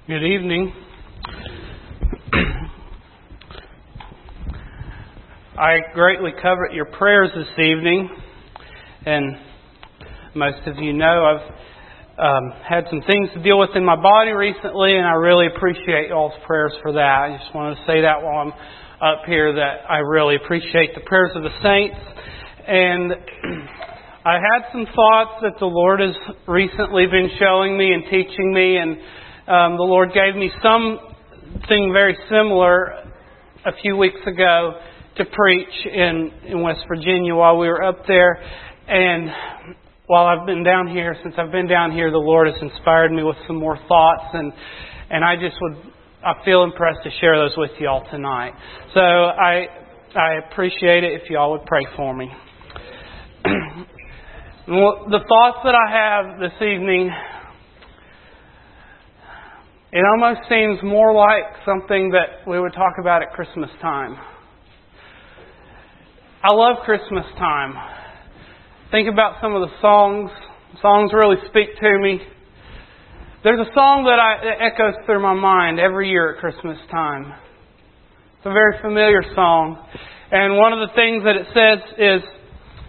Good evening. I greatly covet your prayers this evening, and most of you know I've had some things to deal with in my body recently, and I really appreciate y'all's prayers for that. I just wanted to say that while I'm up here, that I really appreciate the prayers of the saints. And I had some thoughts that the Lord has recently been showing me and teaching me, and the Lord gave me something very similar a few weeks ago to preach in West Virginia while we were up there. And while I've been down here, since I've been down here, the Lord has inspired me with some more thoughts, and I feel impressed to share those with you all tonight. So I appreciate it if you all would pray for me. The thoughts that I have this evening, it almost seems more like something that we would talk about at Christmas time. I love Christmas time. Think about some of the songs. Songs really speak to me. There's a song that echoes through my mind every year at Christmas time. It's a very familiar song. And one of the things that it says is,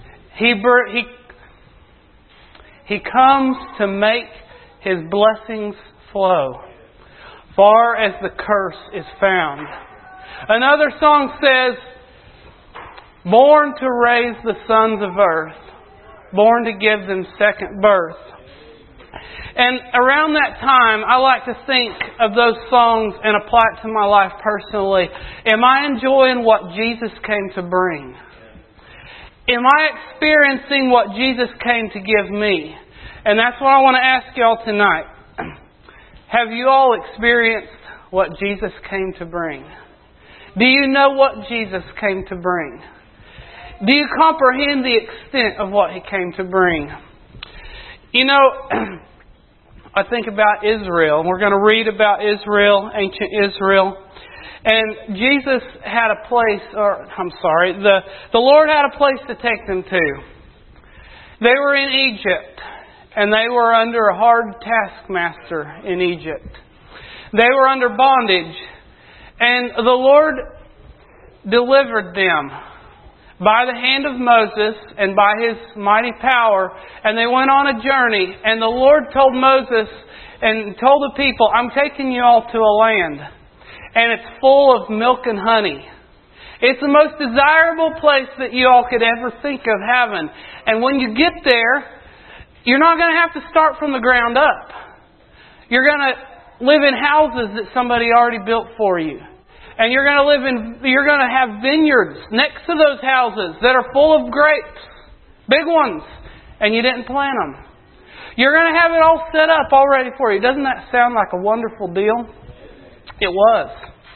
He comes to make His blessings flow, far as the curse is found. Another song says, born to raise the sons of earth, born to give them second birth. And around that time, I like to think of those songs and apply it to my life personally. Am I enjoying what Jesus came to bring? Am I experiencing what Jesus came to give me? And that's what I want to ask y'all tonight. Have you all experienced what Jesus came to bring? Do you know what Jesus came to bring? Do you comprehend the extent of what He came to bring? You know, I think about Israel. We're going to read about Israel, ancient Israel. And Jesus had a place, the Lord had a place to take them to. They were in Egypt, and they were under a hard taskmaster in Egypt. They were under bondage, and the Lord delivered them by the hand of Moses and by His mighty power, and they went on a journey. And the Lord told Moses and told the people, I'm taking you all to a land, and it's full of milk and honey. It's the most desirable place that you all could ever think of having. And when you get there, you're not going to have to start from the ground up. You're going to live in houses that somebody already built for you. And you're going to have vineyards next to those houses that are full of grapes. Big ones. And you didn't plant them. You're going to have it all set up already for you. Doesn't that sound like a wonderful deal? It was.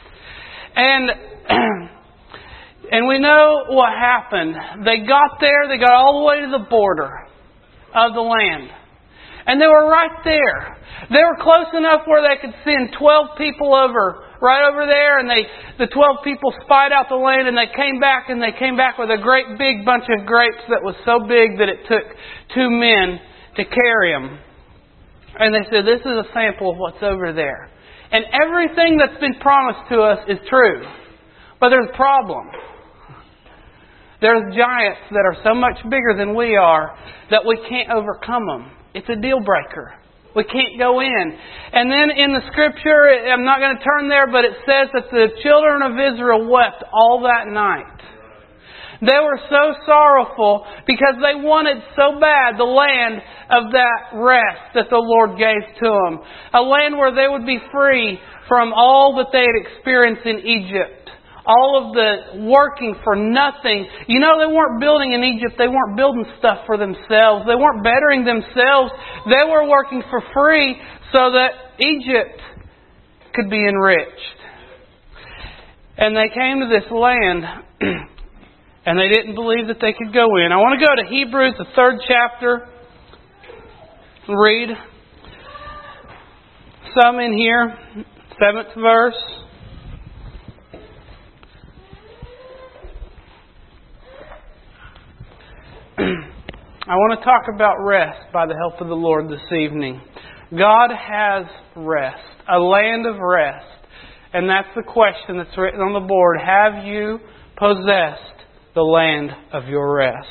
And we know what happened. They got there. They got all the way to the border of the land. And they were right there. They were close enough where they could send 12 people right over there. And the 12 people spied out the land, and they came back with a great big bunch of grapes that was so big that it took 2 men to carry them. And they said, this is a sample of what's over there. And everything that's been promised to us is true. But there's a problem. There's giants that are so much bigger than we are that we can't overcome them. It's a deal breaker. We can't go in. And then in the Scripture, I'm not going to turn there, but it says that the children of Israel wept all that night. They were so sorrowful because they wanted so bad the land of that rest that the Lord gave to them. A land where they would be free from all that they had experienced in Egypt. All of the working for nothing. You know, they weren't building in Egypt. They weren't building stuff for themselves. They weren't bettering themselves. They were working for free so that Egypt could be enriched. And they came to this land and they didn't believe that they could go in. I want to go to Hebrews, the 3rd chapter. Read some in here. 7th verse. I want to talk about rest by the help of the Lord this evening. God has rest, a land of rest. And that's the question that's written on the board. Have you possessed the land of your rest?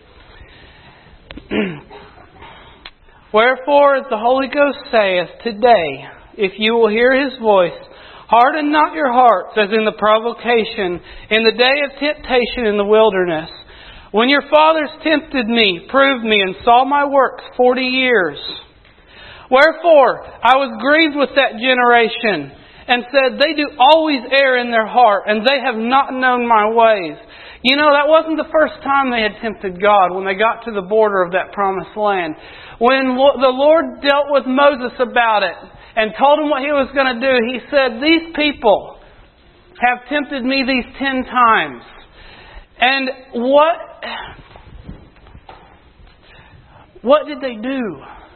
Wherefore, as the Holy Ghost saith, today, if you will hear His voice, harden not your hearts as in the provocation, in the day of temptation in the wilderness, when your fathers tempted me, proved me, and saw my works 40 years. Wherefore, I was grieved with that generation, and said, they do always err in their heart, and they have not known my ways. You know, that wasn't the first time they had tempted God when they got to the border of that promised land. When the Lord dealt with Moses about it and told him what He was going to do, He said, these people have tempted me these 10 times. And what did they do?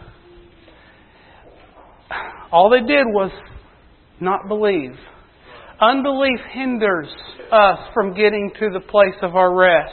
All they did was not believe. Unbelief hinders us from getting to the place of our rest.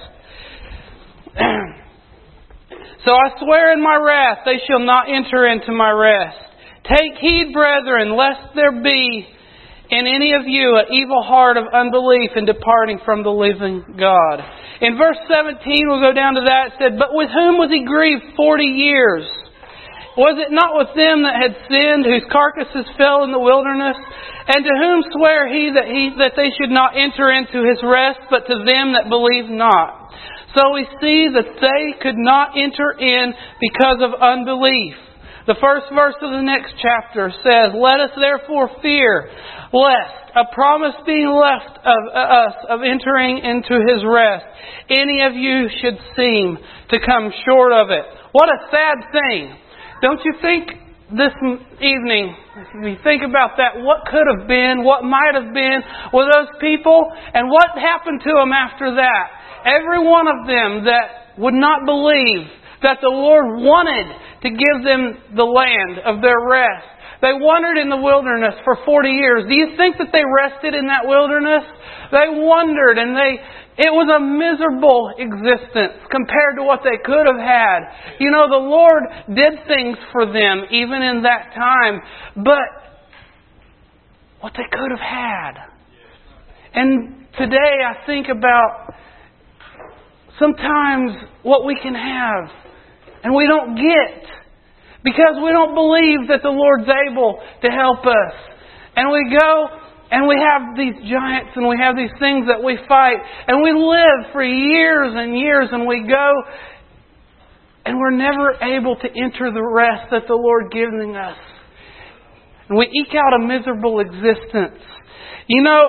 So I swear in my wrath, they shall not enter into my rest. Take heed, brethren, lest there be in any of you an evil heart of unbelief in departing from the living God. In verse 17, we'll go down to that. It said, but with whom was He grieved 40 years? Was it not with them that had sinned, whose carcasses fell in the wilderness? And to whom sware He that they should not enter into His rest, but to them that believe not? So we see that they could not enter in because of unbelief. The first verse of the next chapter says, let us therefore fear, lest, a promise being left of us of entering into His rest, any of you should seem to come short of it. What a sad thing. Don't you think this evening, if you think about that, what could have been, what might have been with those people, and what happened to them after that? Every one of them that would not believe that the Lord wanted to give them the land of their rest. They wandered in the wilderness for 40 years. Do you think that they rested in that wilderness? They wandered and it was a miserable existence compared to what they could have had. You know, the Lord did things for them even in that time, but what they could have had. And today I think about sometimes what we can have and we don't get because we don't believe that the Lord's able to help us. And we go and we have these giants and we have these things that we fight. And we live for years and years and we go and we're never able to enter the rest that the Lord giving us. And we eke out a miserable existence. You know,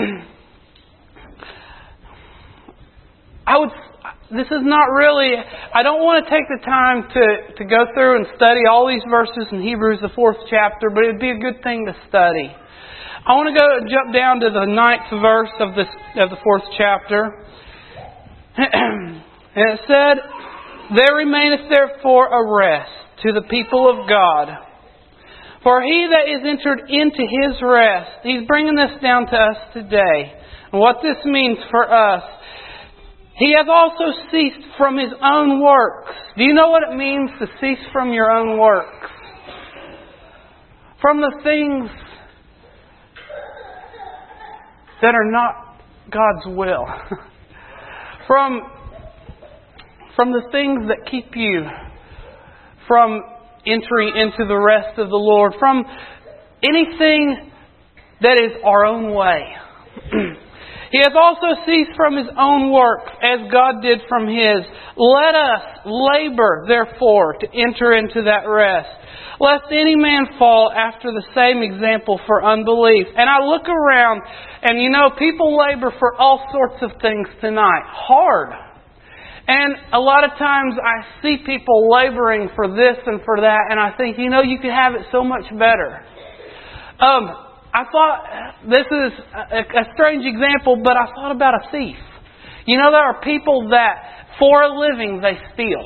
this is not really, I don't want to take the time to go through and study all these verses in Hebrews, the 4th chapter, but it'd be a good thing to study. I want to jump down to the 9th verse of the 4th chapter. And it said, there remaineth therefore a rest to the people of God. For he that is entered into His rest, He's bringing this down to us today. And what this means for us, He hath also ceased from His own works. Do you know what it means to cease from your own works? From the things that are not God's will. From the things that keep you from entering into the rest of the Lord. From anything that is our own way. He hath also ceased from His own works, as God did from His. Let us labor, therefore, to enter into that rest, lest any man fall after the same example for unbelief. And I look around, and you know, people labor for all sorts of things tonight. Hard. And a lot of times I see people laboring for this and for that, and I think, you know, you could have it so much better. I thought, this is a strange example, but I thought about a thief. You know, there are people that, for a living, they steal.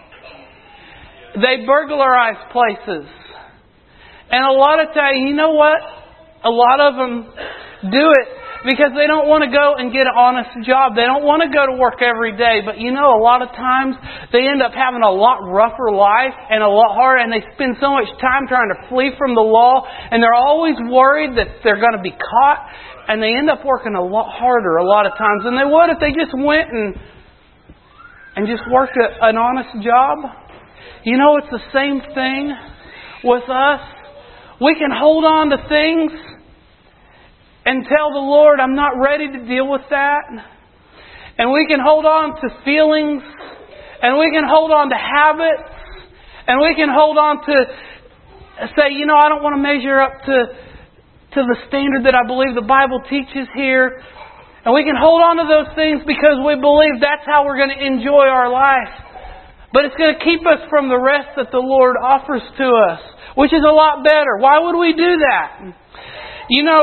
They burglarize places. And a lot of times, you know what? A lot of them do it because they don't want to go and get an honest job. They don't want to go to work every day. But you know, a lot of times they end up having a lot rougher life and a lot harder, and they spend so much time trying to flee from the law, and they're always worried that they're going to be caught, and they end up working a lot harder a lot of times than they would if they just went and just worked an honest job. You know, it's the same thing with us. We can hold on to things and tell the Lord, I'm not ready to deal with that. And we can hold on to feelings, and we can hold on to habits, and we can hold on to say, you know, I don't want to measure up to the standard that I believe the Bible teaches here. And we can hold on to those things because we believe that's how we're going to enjoy our life. But it's going to keep us from the rest that the Lord offers to us, which is a lot better. Why would we do that? You know,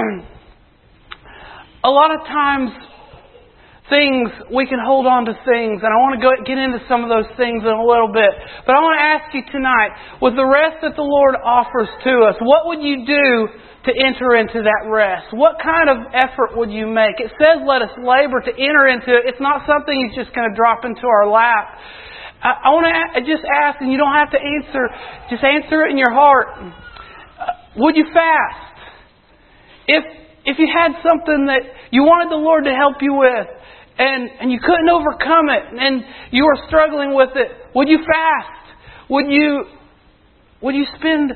a lot of times we can hold on to things, and I want to get into some of those things in a little bit. But I want to ask you tonight, with the rest that the Lord offers to us, what would you do to enter into that rest? What kind of effort would you make? It says let us labor to enter into it. It's not something He's just going to drop into our lap. I want to just ask, and you don't have to answer, just answer it in your heart. Would you fast? If you had something that you wanted the Lord to help you with, and you couldn't overcome it, and you were struggling with it, would you fast? Would you spend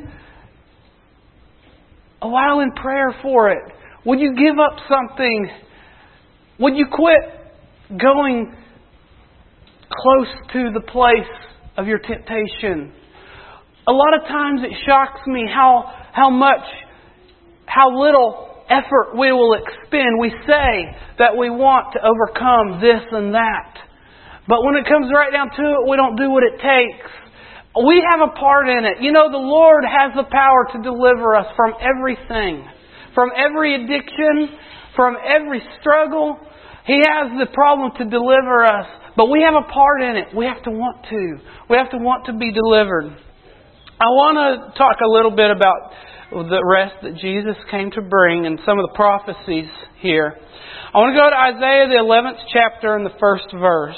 a while in prayer for it? Would you give up something? Would you quit going close to the place of your temptation? A lot of times it shocks me how little effort we will expend. We say that we want to overcome this and that, but when it comes right down to it, we don't do what it takes. We have a part in it. You know, the Lord has the power to deliver us from everything, from every addiction, from every struggle. He has the problem to deliver us, but we have a part in it. We have to want to. We have to want to be delivered. I want to talk a little bit about the rest that Jesus came to bring and some of the prophecies here. I want to go to Isaiah the 11th chapter and the first verse.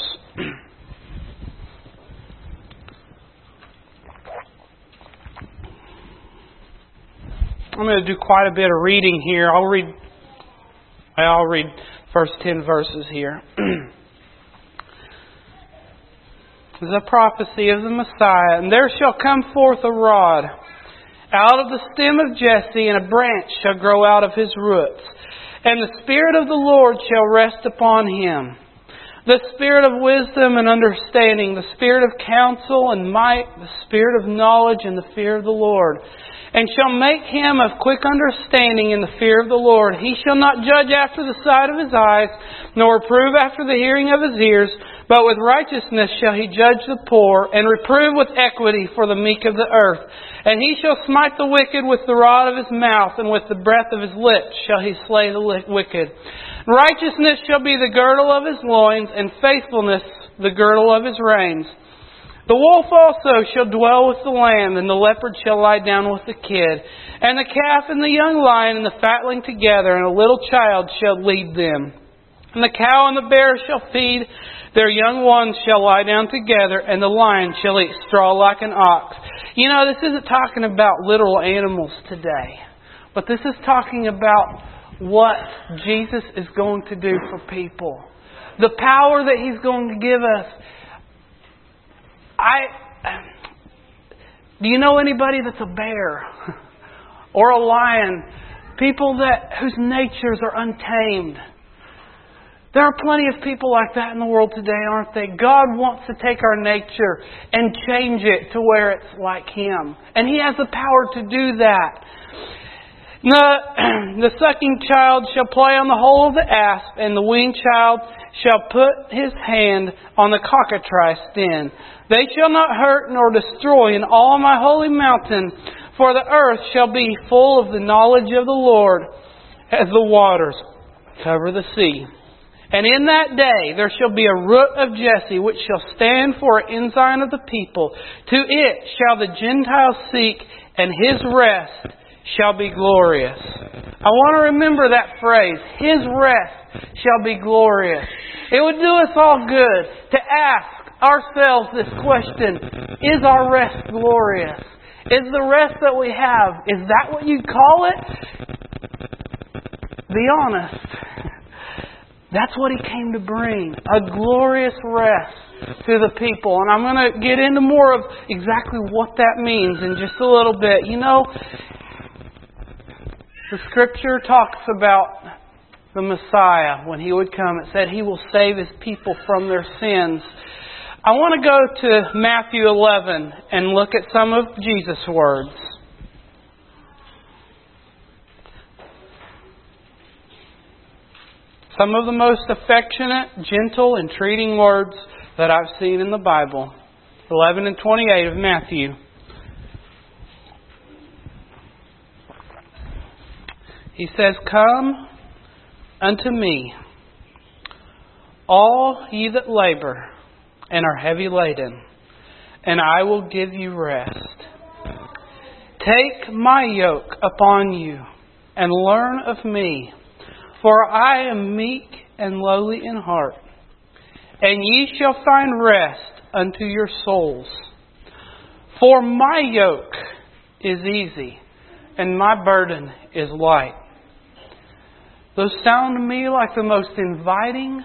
I'm going to do quite a bit of reading here. I'll read first 10 verses here. The prophecy of the Messiah. And there shall come forth a rod out of the stem of Jesse, and a branch shall grow out of his roots. And the Spirit of the Lord shall rest upon him, the Spirit of wisdom and understanding, the Spirit of counsel and might, the Spirit of knowledge and the fear of the Lord. And shall make him of quick understanding in the fear of the Lord. He shall not judge after the sight of his eyes, nor reprove after the hearing of his ears, but with righteousness shall he judge the poor, and reprove with equity for the meek of the earth. And he shall smite the wicked with the rod of his mouth, and with the breath of his lips shall he slay the wicked. Righteousness shall be the girdle of his loins, and faithfulness the girdle of his reins. The wolf also shall dwell with the lamb, and the leopard shall lie down with the kid. And the calf and the young lion and the fatling together, and a little child shall lead them. And the cow and the bear shall feed, their young ones shall lie down together, and the lion shall eat straw like an ox. You know, this isn't talking about literal animals today, but this is talking about what Jesus is going to do for people. The power that He's going to give us. Do you know anybody that's a bear or a lion? People whose natures are untamed. There are plenty of people like that in the world today, aren't they? God wants to take our nature and change it to where it's like Him. And He has the power to do that. The sucking child shall play on the hole of the asp, and the weaned child shall put his hand on the cockatrice den. They shall not hurt nor destroy in all my holy mountain, for the earth shall be full of the knowledge of the Lord as the waters cover the sea. And in that day there shall be a root of Jesse, which shall stand for an ensign of the people. To it shall the Gentiles seek, and his rest shall be glorious. I want to remember that phrase, His rest shall be glorious. It would do us all good to ask ourselves this question, is our rest glorious? Is the rest that we have, is that what you'd call it? Be honest. That's what He came to bring, a glorious rest to the people. And I'm going to get into more of exactly what that means in just a little bit. You know, the Scripture talks about the Messiah when He would come. It said He will save His people from their sins. I want to go to Matthew 11 and look at some of Jesus' words. Some of the most affectionate, gentle, entreating words that I've seen in the Bible. 11 and 28 of Matthew. He says, "Come unto me, all ye that labor and are heavy laden, and I will give you rest. Take my yoke upon you, and learn of me, for I am meek and lowly in heart, and ye shall find rest unto your souls. For my yoke is easy, and my burden is light." Those sound to me like the most inviting,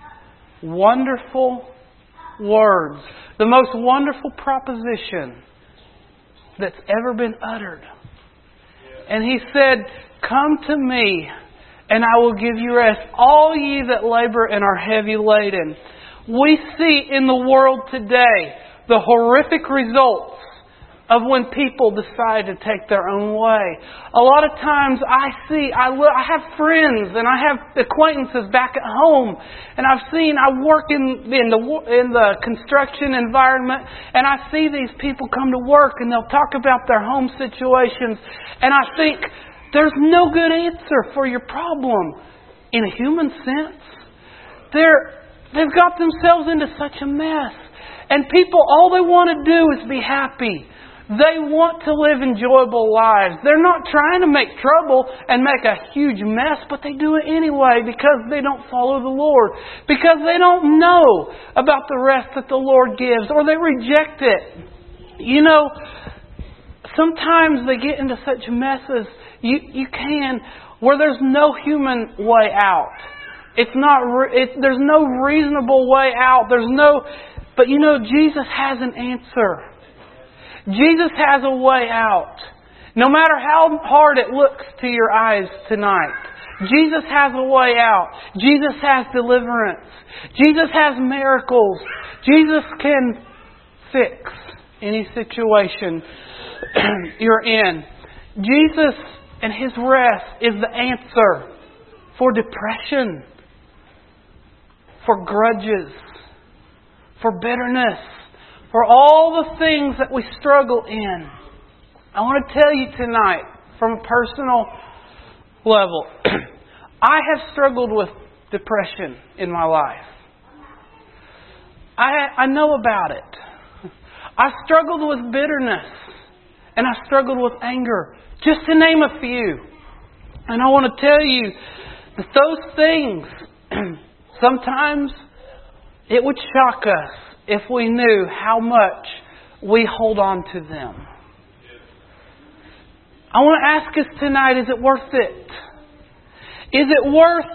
wonderful words, the most wonderful proposition that's ever been uttered. And He said, "Come to me, and I will give you rest, all ye that labor and are heavy laden." We see in the world today the horrific results of when people decide to take their own way. A lot of times I have friends and I have acquaintances back at home, and I work in the construction environment, and I see these people come to work and they'll talk about their home situations, and I think, there's no good answer for your problem in a human sense. They've got themselves into such a mess. And people, all they want to do is be happy. They want to live enjoyable lives. They're not trying to make trouble and make a huge mess, but they do it anyway because they don't follow the Lord. Because they don't know about the rest that the Lord gives, or they reject it. You know, sometimes they get into such messes where there's no human way out. There's no reasonable way out. But you know, Jesus has an answer. Jesus has a way out. No matter how hard it looks to your eyes tonight, Jesus has a way out. Jesus has deliverance. Jesus has miracles. Jesus can fix any situation you're in. Jesus and His rest is the answer for depression, for grudges, for bitterness, for all the things that we struggle in. I want to tell you tonight, from a personal level, I have struggled with depression in my life. I know about it. I struggled with bitterness, and I struggled with anger, just to name a few. And I want to tell you that those things, sometimes it would shock us if we knew how much we hold on to them. I want to ask us tonight, is it worth it? Is it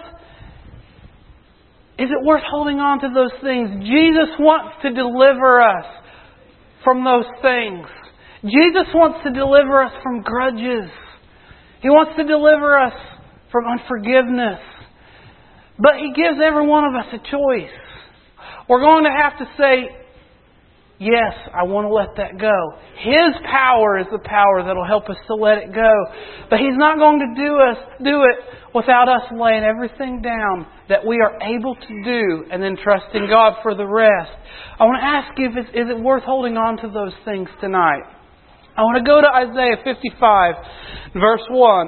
worth holding on to those things? Jesus wants to deliver us from those things. Jesus wants to deliver us from grudges. He wants to deliver us from unforgiveness. But He gives every one of us a choice. We're going to have to say, yes, I want to let that go. His power is the power that will help us to let it go. But He's not going to do it without us laying everything down that we are able to do and then trusting God for the rest. I want to ask you, is it worth holding on to those things tonight? I want to go to Isaiah 55, verse 1.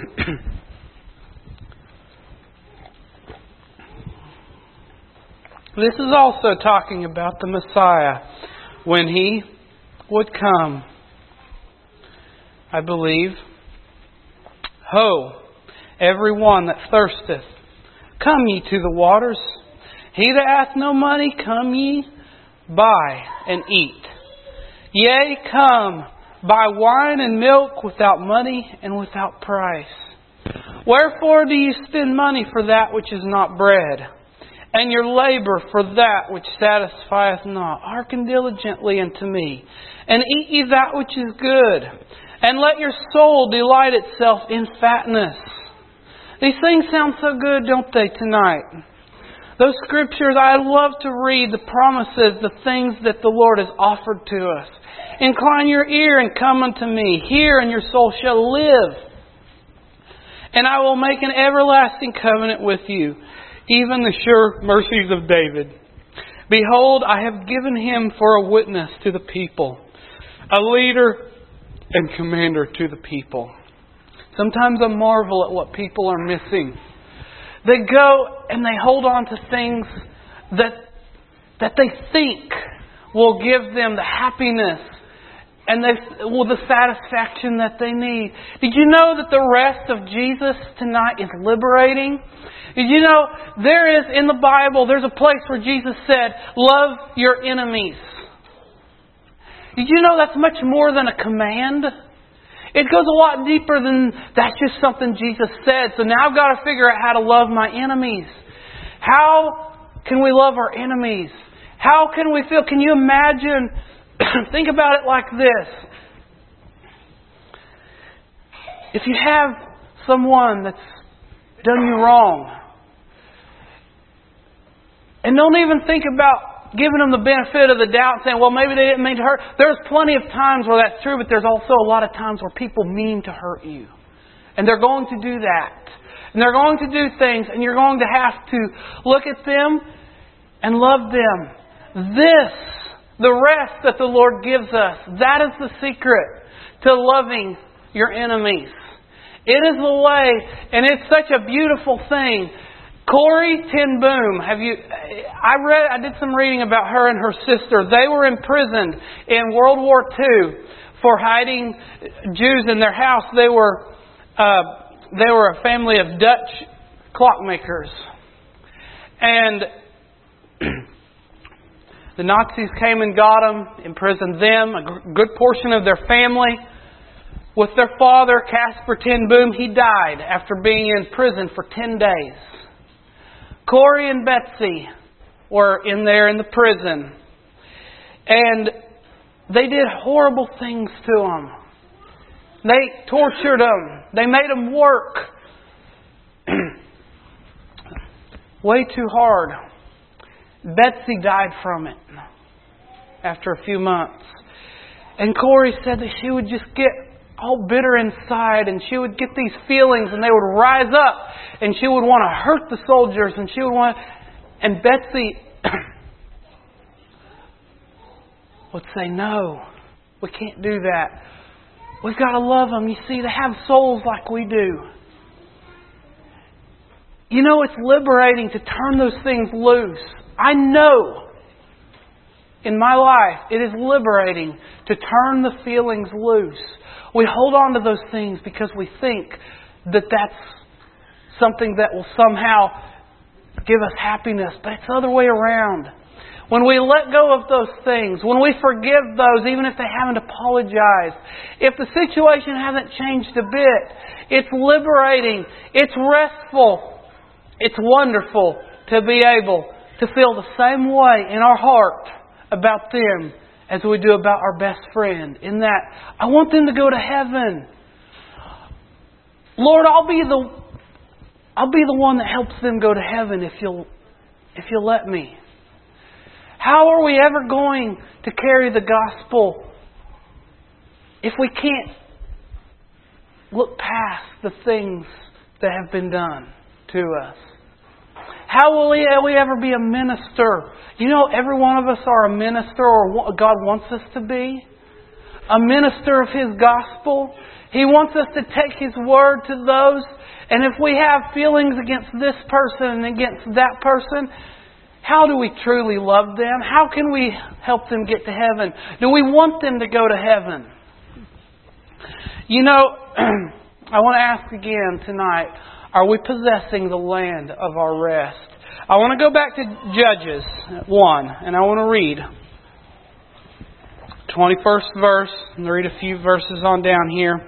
This is also talking about the Messiah when He would come, I believe. Ho, every one that thirsteth, come ye to the waters. He that hath no money, come ye, buy and eat. Yea, come, buy wine and milk without money and without price. Wherefore do ye spend money for that which is not bread, and your labour for that which satisfieth not? Hearken diligently unto me, and eat ye that which is good, and let your soul delight itself in fatness. These things sound so good, don't they, tonight? Those scriptures, I love to read the promises, the things that the Lord has offered to us. Incline your ear and come unto me. Hear, and your soul shall live. And I will make an everlasting covenant with you, even the sure mercies of David. Behold, I have given him for a witness to the people, a leader and commander to the people. Sometimes I marvel at what people are missing. They go and they hold on to things that they think will give them the happiness and the satisfaction that they need. Did you know that the rest of Jesus tonight is liberating? Did you know there is in the Bible, there's a place where Jesus said, love your enemies. Did you know that's much more than a command? It goes a lot deeper than that's just something Jesus said. So now I've got to figure out how to love my enemies. How can we love our enemies? How can we feel? Can you imagine? Think about it like this. If you have someone that's done you wrong, and don't even think about giving them the benefit of the doubt, saying, well, maybe they didn't mean to hurt. There's plenty of times where that's true, but there's also a lot of times where people mean to hurt you. And they're going to do that. And they're going to do things, and you're going to have to look at them and love them. This, the rest that the Lord gives us, that is the secret to loving your enemies. It is the way, and it's such a beautiful thing. Corrie ten Boom, I did some reading about her and her sister. They were imprisoned in World War II for hiding Jews in their house. They were a family of Dutch clockmakers. And the Nazis came and got them, imprisoned them, a good portion of their family. With their father, Caspar ten Boom, he died after being in prison for 10 days. Corrie and Betsy were in there in the prison. And they did horrible things to them. They tortured them. They made them work way too hard. Betsy died from it after a few months. And Corrie said that she would just get all bitter inside, and she would get these feelings, and they would rise up, and she would want to hurt the soldiers, and she would want, and Betsy would say, no, we can't do that. We've got to love them. You see, they have souls like we do. You know, it's liberating to turn those things loose. I know in my life it is liberating to turn the feelings loose. We hold on to those things because we think that that's something that will somehow give us happiness. But it's the other way around. When we let go of those things, when we forgive those, even if they haven't apologized, if the situation hasn't changed a bit, it's liberating, it's restful, it's wonderful to be able to feel the same way in our heart about them as we do about our best friend. In that, I want them to go to heaven. Lord, I'll be the one that helps them go to heaven if you'll let me. How are we ever going to carry the gospel if we can't look past the things that have been done to us? How will we ever be a minister? You know, every one of us are a minister, or what God wants us to be. A minister of His gospel. He wants us to take His word to those. And if we have feelings against this person and against that person, how do we truly love them? How can we help them get to heaven? Do we want them to go to heaven? You know, I want to ask again tonight, Are we possessing the land of our rest? I want to go back to Judges 1, and I want to read 21st verse, and read a few verses on down here.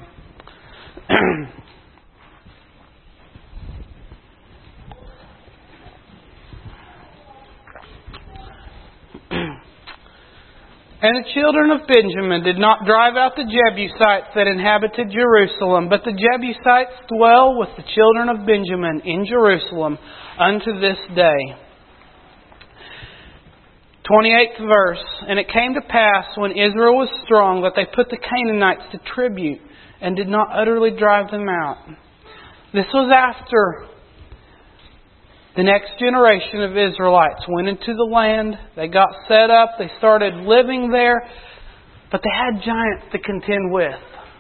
And the children of Benjamin did not drive out the Jebusites that inhabited Jerusalem, but the Jebusites dwell with the children of Benjamin in Jerusalem unto this day. 28th verse. And it came to pass, when Israel was strong, that they put the Canaanites to tribute, and did not utterly drive them out. This was after the next generation of Israelites went into the land. They got set up. They started living there. But they had giants to contend with.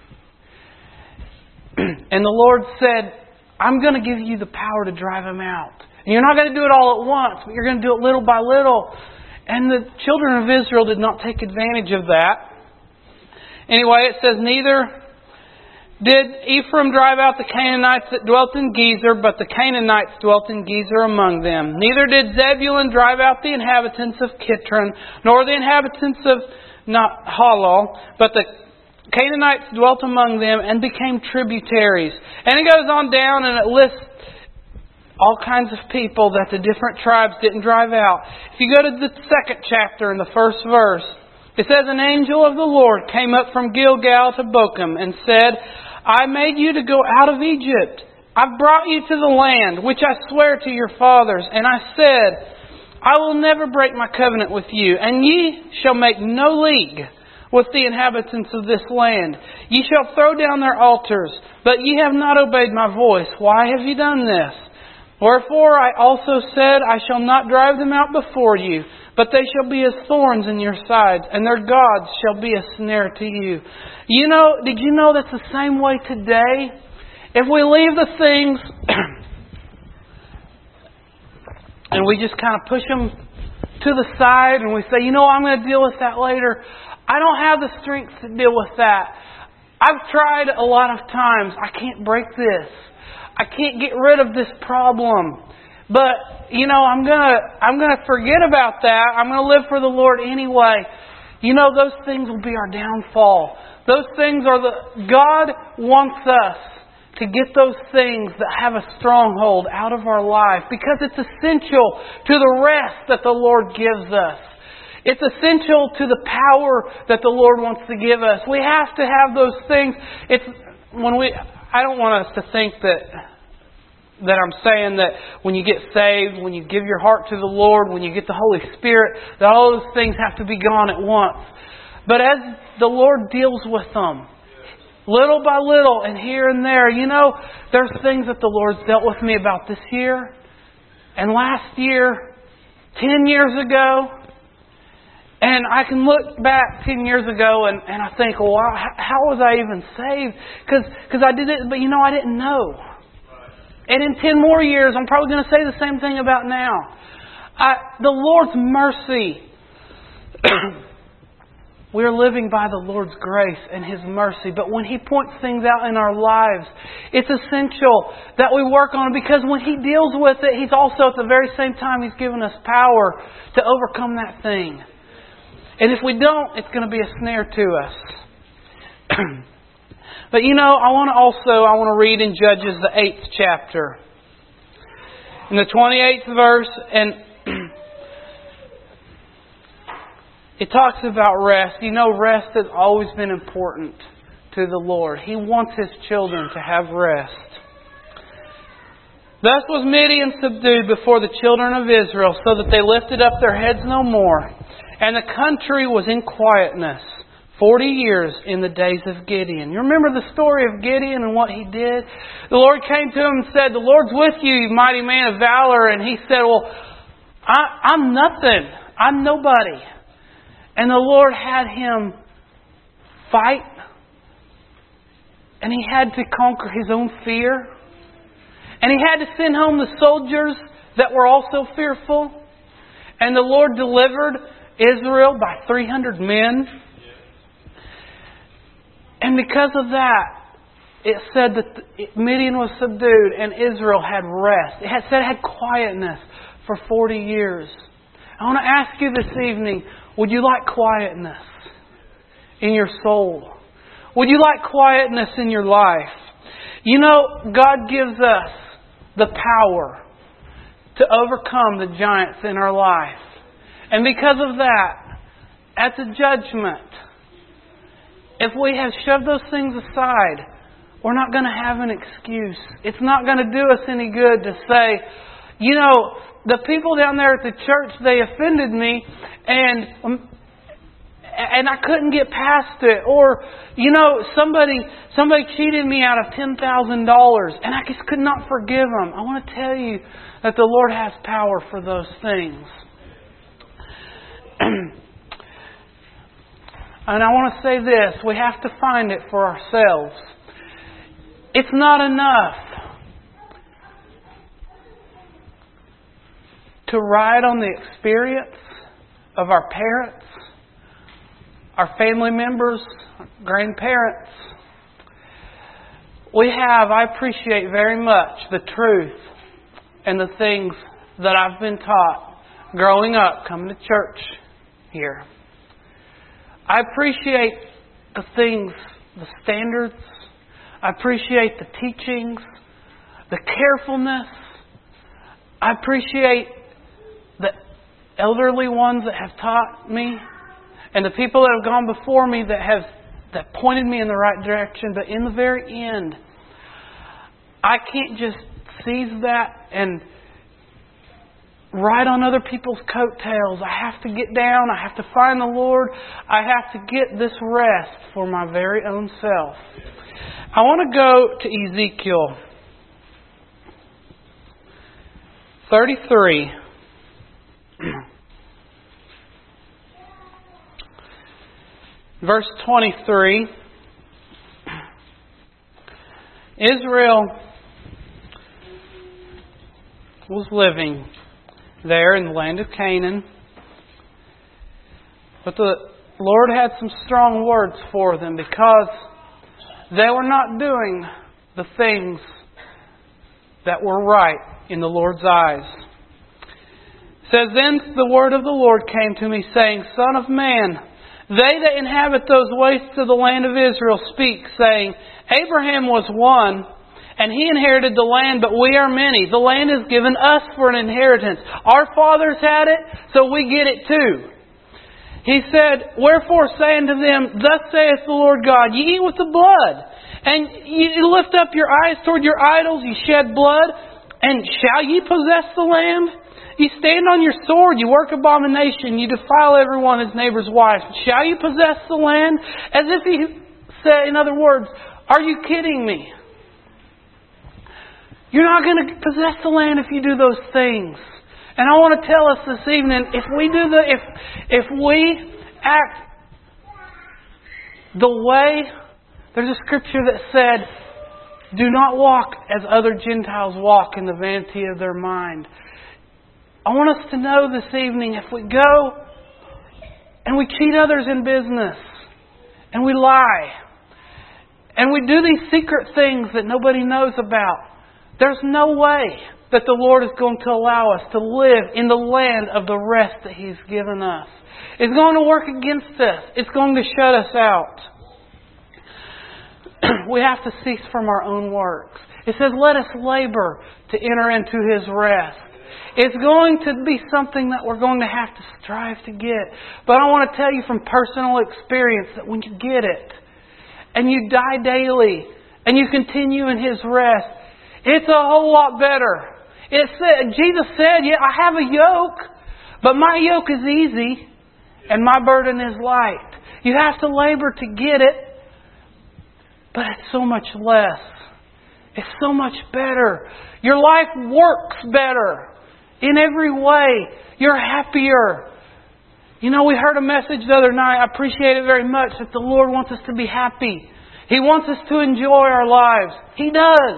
And the Lord said, I'm going to give you the power to drive them out. And you're not going to do it all at once, but you're going to do it little by little. And the children of Israel did not take advantage of that. Anyway, it says, neither did Ephraim drive out the Canaanites that dwelt in Gezer, but the Canaanites dwelt in Gezer among them. Neither did Zebulun drive out the inhabitants of Kitron, nor the inhabitants of Halal, but the Canaanites dwelt among them and became tributaries. And it goes on down and it lists all kinds of people that the different tribes didn't drive out. If you go to the second chapter in the first verse, it says, an angel of the Lord came up from Gilgal to Bochum and said, I made you to go out of Egypt. I've brought you to the land which I swear to your fathers. And I said, I will never break my covenant with you, and ye shall make no league with the inhabitants of this land. Ye shall throw down their altars, but ye have not obeyed my voice. Why have ye done this? Wherefore I also said, I shall not drive them out before you, but they shall be as thorns in your sides, and their gods shall be a snare to you. Did you know that's the same way today? If we leave the things and we just kind of push them to the side and we say, I'm going to deal with that later. I don't have the strength to deal with that. I've tried a lot of times. I can't break this. I can't get rid of this problem. But, I'm gonna forget about that. I'm going to live for the Lord anyway. Those things will be our downfall. Those things are God wants us to get those things that have a stronghold out of our life, because it's essential to the rest that the Lord gives us. It's essential to the power that the Lord wants to give us. We have to have those things. I don't want us to think that I'm saying that when you get saved, when you give your heart to the Lord, when you get the Holy Spirit, that all those things have to be gone at once. But as the Lord deals with them, little by little and here and there, there's things that the Lord's dealt with me about this year and last year, 10 years ago. And I can look back 10 years ago and I think, well, how was I even saved? Because I did it, but I didn't know. And in 10 more years, I'm probably going to say the same thing about now. The Lord's mercy. We're living by the Lord's grace and His mercy. But when He points things out in our lives, it's essential that we work on it, because when He deals with it, He's also at the very same time He's given us power to overcome that thing. And if we don't, it's going to be a snare to us. But I want to read in Judges the 8th chapter. In the 28th verse, and it talks about rest. Rest has always been important to the Lord. He wants His children to have rest. Thus was Midian subdued before the children of Israel, so that they lifted up their heads no more. And the country was in quietness 40 years in the days of Gideon. You remember the story of Gideon and what he did? The Lord came to him and said, the Lord's with you, you mighty man of valor. And he said, well, I'm nothing. I'm nobody. And the Lord had him fight. And he had to conquer his own fear. And he had to send home the soldiers that were also fearful. And the Lord delivered Israel by 300 men. And because of that, it said that Midian was subdued and Israel had rest. It said it had quietness for 40 years. I want to ask you this evening, would you like quietness in your soul? Would you like quietness in your life? You know, God gives us the power to overcome the giants in our life. And because of that, at the judgment, if we have shoved those things aside, we're not going to have an excuse. It's not going to do us any good to say, you know, the people down there at the church, they offended me and I couldn't get past it. Or, you know, somebody cheated me out of $10,000 and I just could not forgive them. I want to tell you that the Lord has power for those things. And I want to say this, we have to find it for ourselves. It's not enough to ride on the experience of our parents, our family members, grandparents. I appreciate very much the truth and the things that I've been taught growing up, coming to church here. I appreciate the things, the standards. I appreciate the teachings, the carefulness. I appreciate the elderly ones that have taught me and the people that have gone before me that pointed me in the right direction. But in the very end, I can't just seize that and ride on other people's coattails. I have to get down. I have to find the Lord. I have to get this rest for my very own self. I want to go to Ezekiel 33. Verse 23. Israel was living there in the land of Canaan. But the Lord had some strong words for them because they were not doing the things that were right in the Lord's eyes. It says, Then the word of the Lord came to me, saying, Son of man, they that inhabit those wastes of the land of Israel speak, saying, Abraham was one, and he inherited the land, but we are many. The land is given us for an inheritance. Our fathers had it, so we get it too. He said, Wherefore say unto them, Thus saith the Lord God, Ye eat with the blood, and you lift up your eyes toward your idols, you shed blood, and shall ye possess the land? You stand on your sword, you work abomination, you defile everyone his neighbor's wife. Shall you possess the land? As if he said, in other words, are you kidding me? You're not going to possess the land if you do those things. And I want to tell us this evening, if we act the way, there's a scripture that said, do not walk as other Gentiles walk in the vanity of their mind. I want us to know this evening, if we go and we cheat others in business, and we lie, and we do these secret things that nobody knows about, there's no way that the Lord is going to allow us to live in the land of the rest that He's given us. It's going to work against us. It's going to shut us out. We have to cease from our own works. It says, let us labor to enter into His rest. It's going to be something that we're going to have to strive to get. But I want to tell you from personal experience that when you get it, and you die daily, and you continue in His rest, it's a whole lot better. Jesus said, yeah, I have a yoke, but my yoke is easy, and my burden is light. You have to labor to get it, but it's so much less. It's so much better. Your life works better in every way. You're happier. You know, we heard a message the other night. I appreciate it very much that the Lord wants us to be happy. He wants us to enjoy our lives. He does.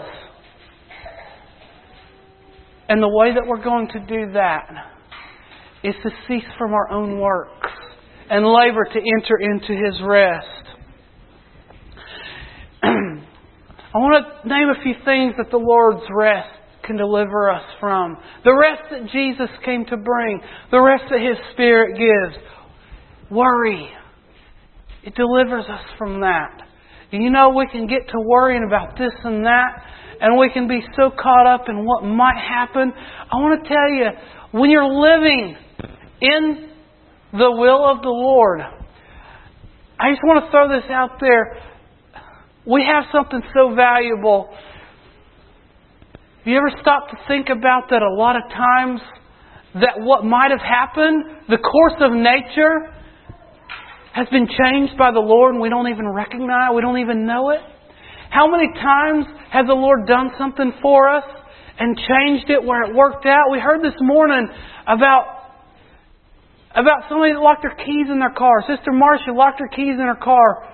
And the way that we're going to do that is to cease from our own works and labor to enter into His rest. I want to name a few things that the Lord's rest can deliver us from. The rest that Jesus came to bring. The rest that His Spirit gives. Worry. It delivers us from that. And you know, we can get to worrying about this and that, and we can be so caught up in what might happen. I want to tell you, when you're living in the will of the Lord, I just want to throw this out there. We have something so valuable. Have you ever stopped to think about that a lot of times that what might have happened, the course of nature, has been changed by the Lord and we don't even recognize it, we don't even know it? How many times has the Lord done something for us and changed it where it worked out? We heard this morning about somebody that locked their keys in their car. Sister Marcia locked her keys in her car.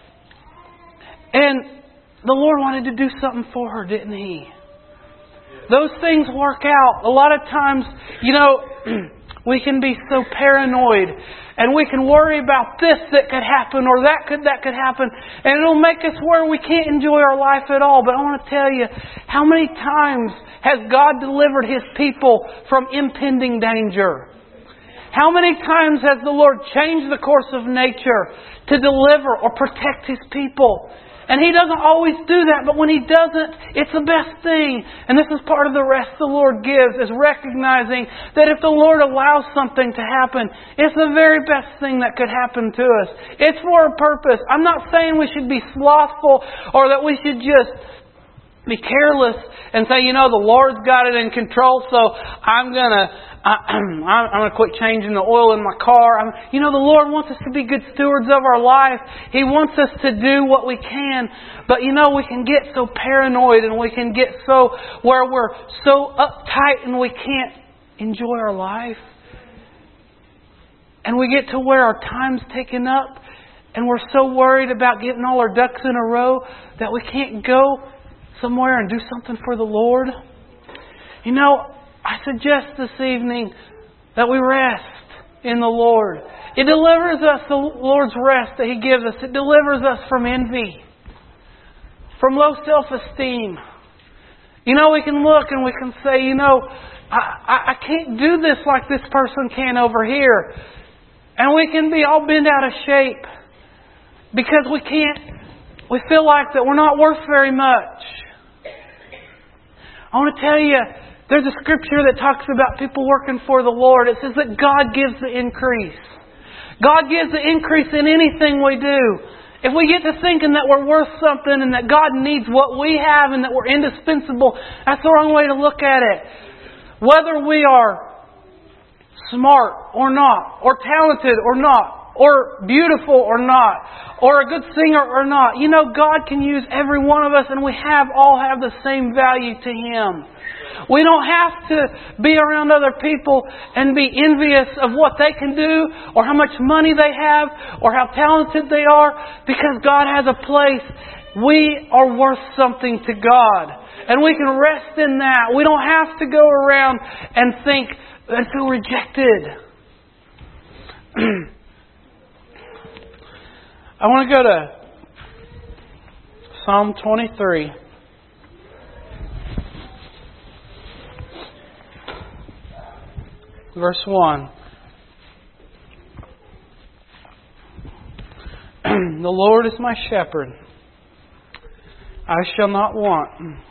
And the Lord wanted to do something for her, didn't He? Those things work out. A lot of times, you know, we can be so paranoid and we can worry about this that could happen or that could happen, and it'll make us where we can't enjoy our life at all. But I want to tell you, how many times has God delivered His people from impending danger? How many times has the Lord changed the course of nature to deliver or protect His people? And He doesn't always do that, but when He doesn't, it's the best thing. And this is part of the rest the Lord gives, is recognizing that if the Lord allows something to happen, it's the very best thing that could happen to us. It's for a purpose. I'm not saying we should be slothful or that we should just be careless and say, you know, the Lord's got it in control, so I'm going to quit changing the oil in my car. You know, the Lord wants us to be good stewards of our life. He wants us to do what we can. But you know, we can get so paranoid and we can get so where we're so uptight and we can't enjoy our life. And we get to where our time's taken up and we're so worried about getting all our ducks in a row that we can't go somewhere and do something for the Lord. You know, I suggest this evening that we rest in the Lord. It delivers us, the Lord's rest that He gives us. It delivers us from envy, from low self-esteem. You know, we can look and we can say, you know, I can't do this like this person can over here. And we can be all bent out of shape because we feel like that we're not worth very much. I want to tell you, there's a scripture that talks about people working for the Lord. It says that God gives the increase. God gives the increase in anything we do. If we get to thinking that we're worth something and that God needs what we have and that we're indispensable, that's the wrong way to look at it. Whether we are smart or not, or talented or not, or beautiful or not, or a good singer or not, you know, God can use every one of us and we all have the same value to Him. We don't have to be around other people and be envious of what they can do or how much money they have or how talented they are, because God has a place. We are worth something to God. And we can rest in that. We don't have to go around and think and feel rejected. I want to go to Psalm 23. Verse 1. The Lord is my shepherd. I shall not want.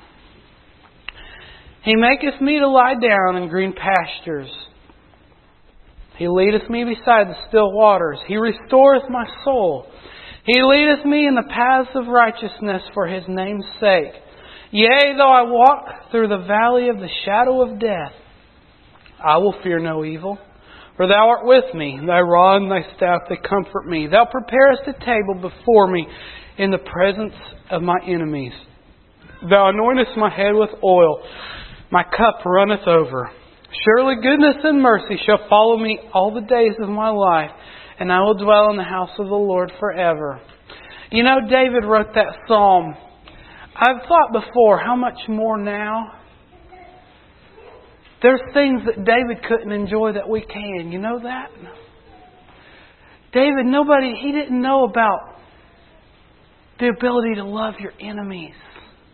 He maketh me to lie down in green pastures. He leadeth me beside the still waters. He restoreth my soul. He leadeth me in the paths of righteousness for His name's sake. Yea, though I walk through the valley of the shadow of death, I will fear no evil. For Thou art with me. Thy rod and Thy staff, they comfort me. Thou preparest a table before me in the presence of my enemies. Thou anointest my head with oil. My cup runneth over. Surely goodness and mercy shall follow me all the days of my life, and I will dwell in the house of the Lord forever. You know, David wrote that psalm. I've thought before, how much more now? There's things that David couldn't enjoy that we can. You know that? David, he didn't know about the ability to love your enemies.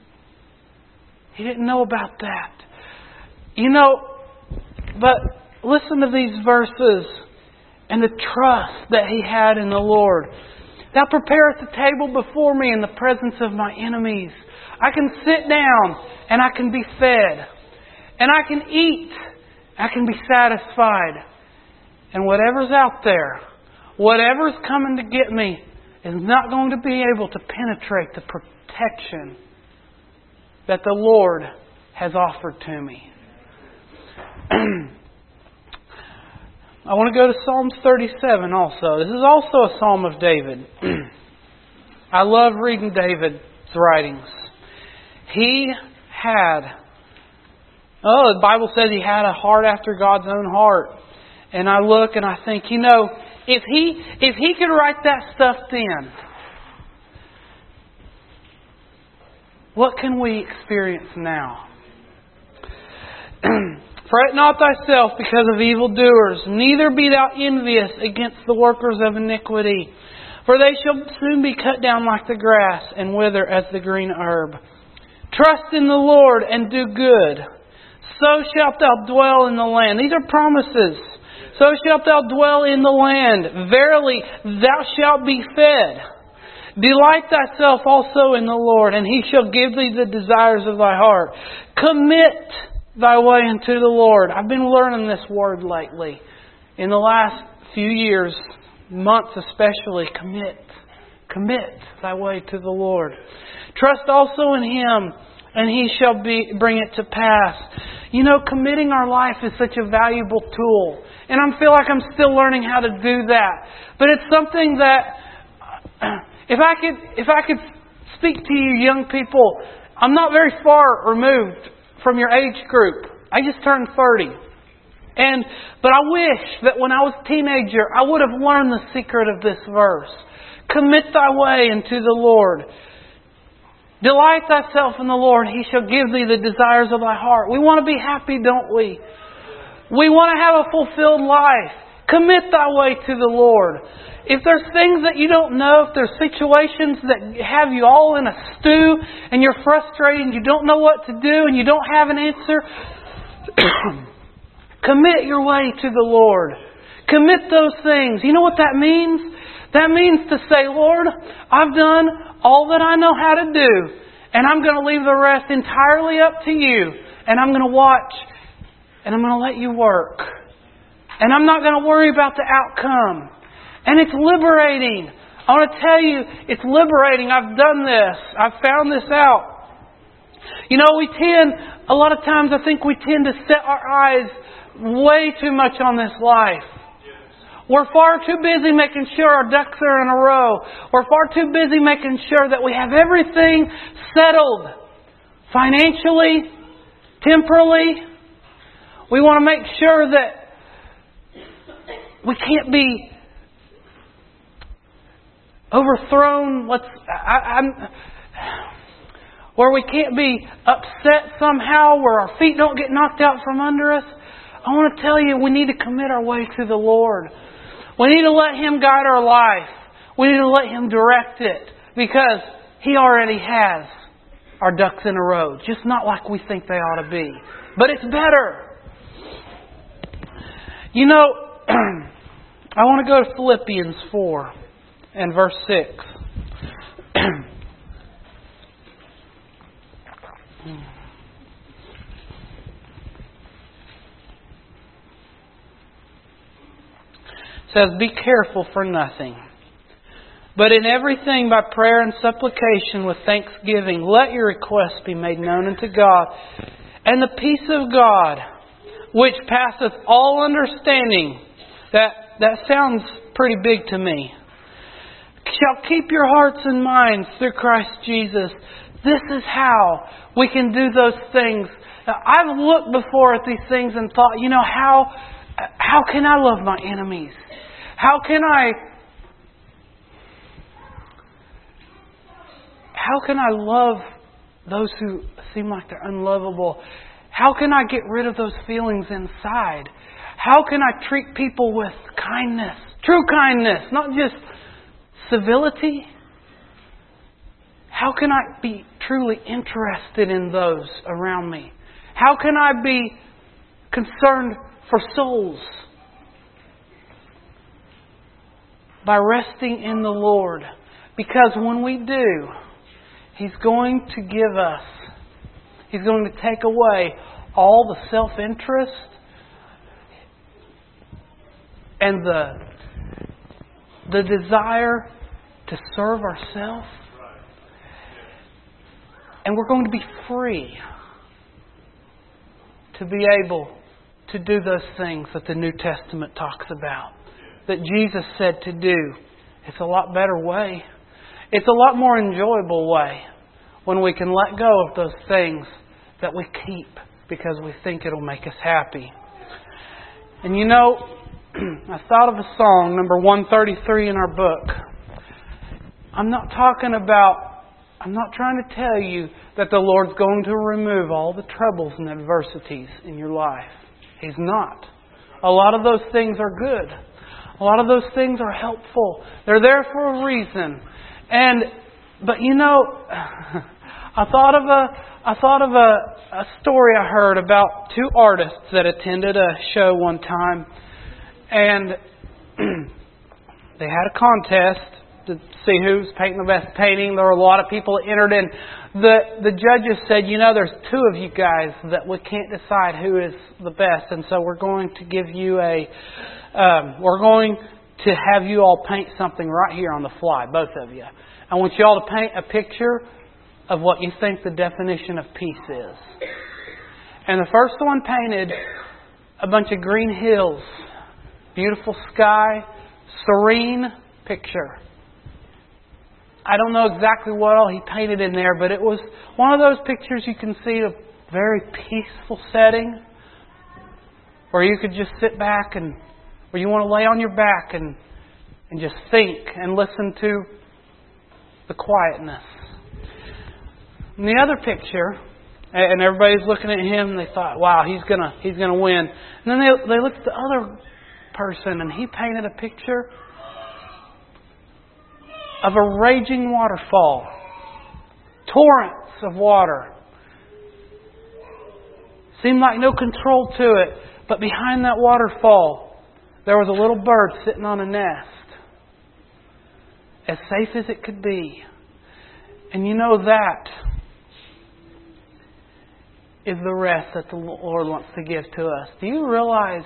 He didn't know about that. You know, but listen to these verses and the trust that he had in the Lord. Thou preparest a table before me in the presence of my enemies. I can sit down and I can be fed. And I can eat. I can be satisfied. And whatever's out there, whatever's coming to get me, is not going to be able to penetrate the protection that the Lord has offered to me. I want to go to Psalms 37 also. This is also a Psalm of David. I love reading David's writings. He had, the Bible says he had a heart after God's own heart. And I look and I think, you know, if he could write that stuff then, what can we experience now? Fret not thyself because of evildoers, neither be thou envious against the workers of iniquity. For they shall soon be cut down like the grass, and wither as the green herb. Trust in the Lord and do good. So shalt thou dwell in the land. These are promises. So shalt thou dwell in the land. Verily, thou shalt be fed. Delight thyself also in the Lord, and He shall give thee the desires of thy heart. Commit thy way unto the Lord. I've been learning this word lately. In the last few years, months especially, commit. Commit thy way to the Lord. Trust also in Him, and He shall bring it to pass. You know, committing our life is such a valuable tool. And I feel like I'm still learning how to do that. But it's something that, if I could speak to you young people, I'm not very far removed from your age group. I just turned 30. But I wish that when I was a teenager, I would have learned the secret of this verse. Commit thy way unto the Lord. Delight thyself in the Lord. He shall give thee the desires of thy heart. We want to be happy, don't we? We want to have a fulfilled life. Commit thy way to the Lord. If there's things that you don't know, if there's situations that have you all in a stew and you're frustrated and you don't know what to do and you don't have an answer, commit your way to the Lord. Commit those things. You know what that means? That means to say, Lord, I've done all that I know how to do, and I'm going to leave the rest entirely up to you, and I'm going to watch, and I'm going to let you work. And I'm not going to worry about the outcome. And it's liberating. I want to tell you, it's liberating. I've done this. I've found this out. You know, a lot of times I think we tend to set our eyes way too much on this life. We're far too busy making sure our ducks are in a row. We're far too busy making sure that we have everything settled. Financially, temporally. We want to make sure that we can't be overthrown. Where we can't be upset somehow, where our feet don't get knocked out from under us. I want to tell you, we need to commit our way to the Lord. We need to let Him guide our life. We need to let Him direct it. Because He already has our ducks in a row. Just not like we think they ought to be. But it's better. You know, I want to go to Philippians 4 and verse 6. It says, be careful for nothing, but in everything by prayer and supplication with thanksgiving, let your requests be made known unto God. And the peace of God, which passeth all understanding, that sounds pretty big to me, shall keep your hearts and minds through Christ Jesus. This is how we can do those things. Now, I've looked before at these things and thought, you know, how can I love my enemies? How can I love those who seem like they're unlovable? How can I get rid of those feelings inside? How can I treat people with kindness? True kindness, not just civility. How can I be truly interested in those around me? How can I be concerned for souls? By resting in the Lord. Because when we do, He's going to give us, He's going to take away all the self-interest and the desire to serve ourselves. And we're going to be free to be able to do those things that the New Testament talks about, that Jesus said to do. It's a lot better way. It's a lot more enjoyable way when we can let go of those things that we keep because we think it'll make us happy. And you know, I thought of a song, number 133 in our book. I'm not trying to tell you that the Lord's going to remove all the troubles and adversities in your life. He's not. A lot of those things are good. A lot of those things are helpful. They're there for a reason. But you know, I thought of a story I heard about two artists that attended a show one time, and they had a contest to see who was painting the best painting. There were a lot of people that entered in. The judges said, you know, there's two of you guys that we can't decide who is the best, and so we're going to give you we're going to have you all paint something right here on the fly, both of you. I want you all to paint a picture of what you think the definition of peace is. And the first one painted a bunch of green hills, beautiful sky, serene picture. I don't know exactly what all he painted in there, but it was one of those pictures you can see, a very peaceful setting where you could just sit back and where you want to lay on your back and just think and listen to the quietness. And the other picture, and everybody's looking at him and they thought, wow, he's gonna win. And then they looked at the other person and he painted a picture of a raging waterfall. Torrents of water. Seemed like no control to it. But behind that waterfall, there was a little bird sitting on a nest. As safe as it could be. And you know, that is the rest that the Lord wants to give to us. Do you realize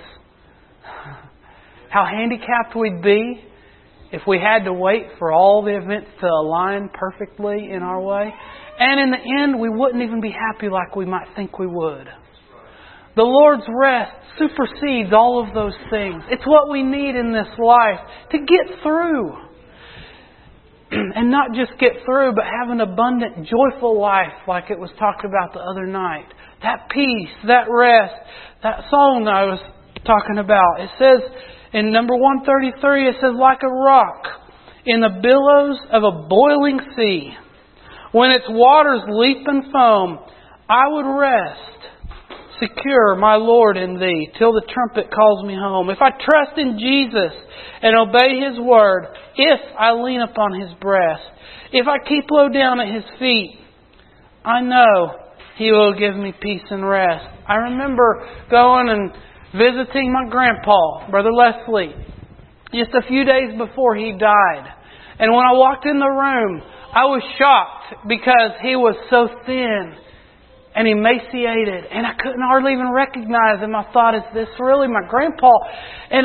how handicapped we'd be if we had to wait for all the events to align perfectly in our way? And in the end, we wouldn't even be happy like we might think we would. The Lord's rest supersedes all of those things. It's what we need in this life to get through. And not just get through, but have an abundant, joyful life like it was talked about the other night. That peace, that rest, that song I was talking about. It says in number 133, it says, like a rock in the billows of a boiling sea, when its waters leap and foam, I would rest, secure, my Lord, in Thee, till the trumpet calls me home. If I trust in Jesus and obey His word, if I lean upon His breast, if I keep low down at His feet, I know He will give me peace and rest. I remember going and visiting my grandpa, Brother Leslie, just a few days before he died. And when I walked in the room, I was shocked because he was so thin and emaciated, and I couldn't hardly even recognize him. I thought, is this really my grandpa? And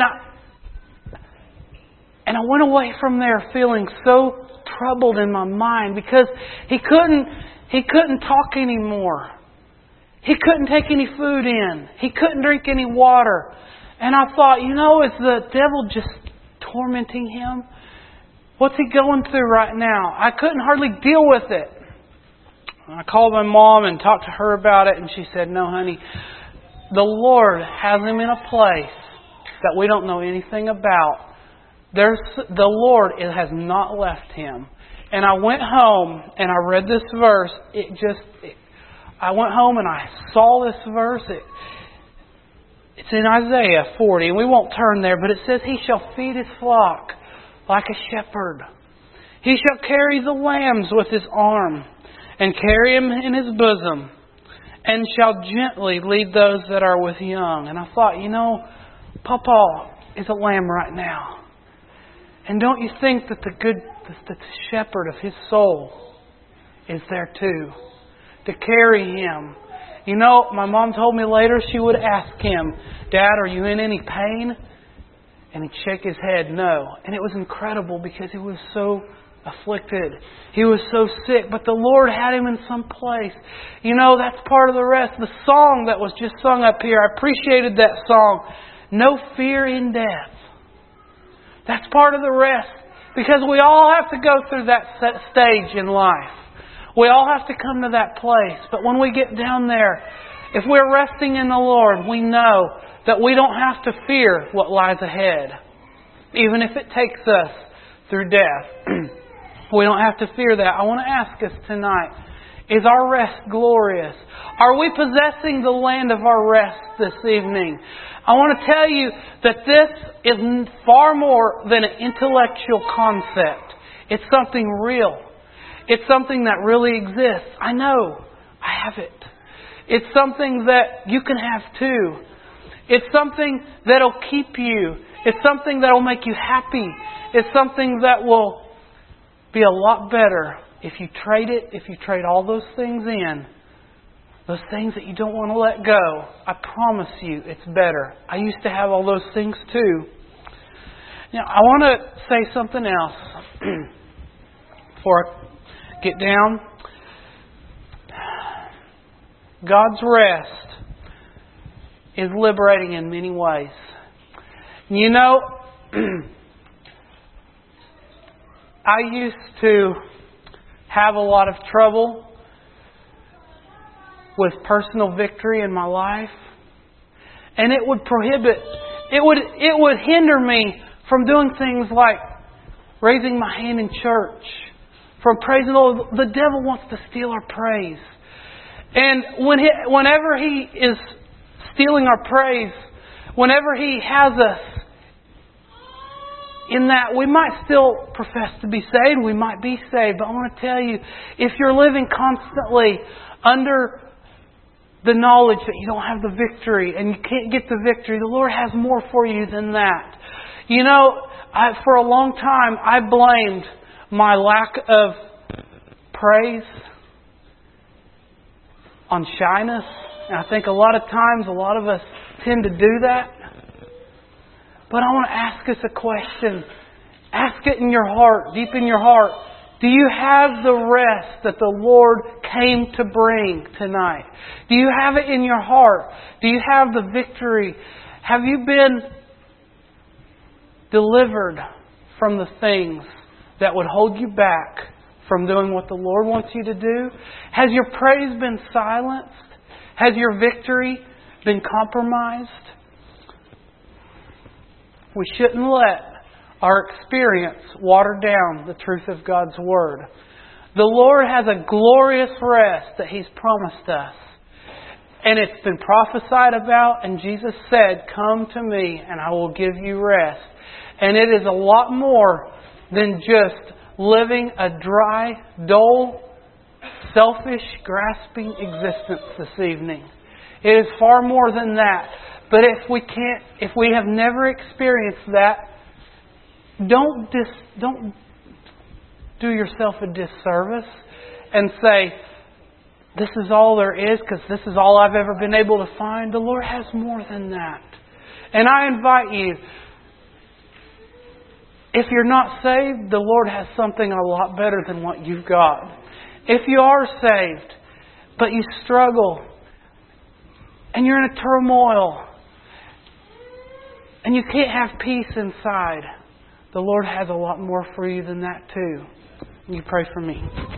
I went away from there feeling so troubled in my mind because he couldn't talk anymore. He couldn't take any food in. He couldn't drink any water. And I thought, is the devil just tormenting him? What's he going through right now? I couldn't hardly deal with it. I called my mom and talked to her about it, and she said, no, honey, the Lord has him in a place that we don't know anything about. The Lord has not left him. And I went home and I read this verse. I went home and I saw this verse. It's in Isaiah 40, and we won't turn there, but it says, He shall feed His flock like a shepherd. He shall carry the lambs with His arm, and carry him in his bosom, and shall gently lead those that are with young. And I thought, Papa is a lamb right now. And don't you think that the shepherd of his soul is there too, to carry him? My mom told me later she would ask him, Dad, are you in any pain? And he'd shake his head, no. And it was incredible because he was so afflicted. He was so sick, but the Lord had him in some place. That's part of the rest. The song that was just sung up here, I appreciated that song. No fear in death. That's part of the rest. Because we all have to go through that stage in life. We all have to come to that place. But when we get down there, if we're resting in the Lord, we know that we don't have to fear what lies ahead. Even if it takes us through death. We don't have to fear that. I want to ask us tonight, is our rest glorious? Are we possessing the land of our rest this evening? I want to tell you that this is far more than an intellectual concept. It's something real. It's something that really exists. I know. I have it. It's something that you can have too. It's something that'll keep you. It's something that'll make you happy. It's something that will be a lot better if you trade it, if you trade all those things in. Those things that you don't want to let go. I promise you it's better. I used to have all those things too. Now, I want to say something else before I get down. God's rest is liberating in many ways. I used to have a lot of trouble with personal victory in my life. And it would hinder me from doing things like raising my hand in church, from praising the Lord. The devil wants to steal our praise. And whenever he is stealing our praise, whenever he has us in that, we might still profess to be saved, we might be saved, but I want to tell you, if you're living constantly under the knowledge that you don't have the victory and you can't get the victory, the Lord has more for you than that. For a long time, I blamed my lack of praise on shyness. And I think a lot of times, a lot of us tend to do that. But I want to ask us a question. Ask it in your heart, deep in your heart. Do you have the rest that the Lord came to bring tonight? Do you have it in your heart? Do you have the victory? Have you been delivered from the things that would hold you back from doing what the Lord wants you to do? Has your praise been silenced? Has your victory been compromised? We shouldn't let our experience water down the truth of God's Word. The Lord has a glorious rest that He's promised us. And it's been prophesied about, and Jesus said, "Come to me and I will give you rest." And it is a lot more than just living a dry, dull, selfish, grasping existence this evening. It is far more than that. But if we have never experienced that, don't do yourself a disservice and say, this is all there is because this is all I've ever been able to find. The Lord has more than that. And I invite you, if you're not saved, the Lord has something a lot better than what you've got. If you are saved, but you struggle, and you're in a turmoil, and you can't have peace inside, the Lord has a lot more for you than that too. You pray for me.